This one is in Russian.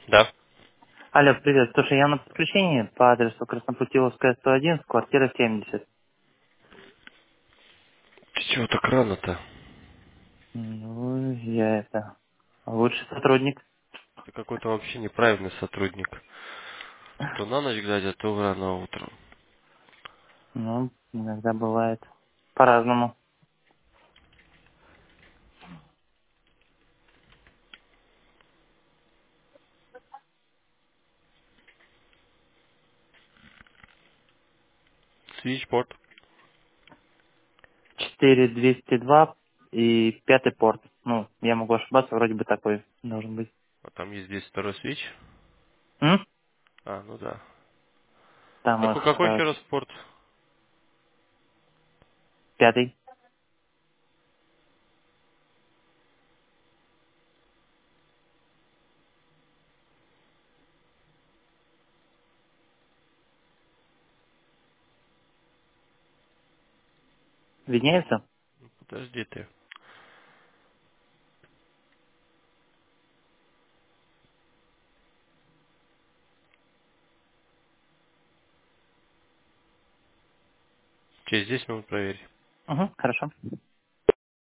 Да. Алло, привет. Слушай, я на подключении по адресу Краснопутиловская, 101, квартира 70. Ты чего так рано-то? Ну, я это... Лучший сотрудник. Ты какой-то вообще неправильный сотрудник. То на ночь глядя, то рано утром. Ну, иногда бывает. По-разному. Свичборд. 4202 и пятый порт. Ну, я могу ошибаться, вроде бы такой должен быть. А там есть здесь второй свич. М? А, ну да. Там их Какой еще раз порт? пятый. Виднеется? Подожди ты. Через 10 минут проверь. Угу, хорошо.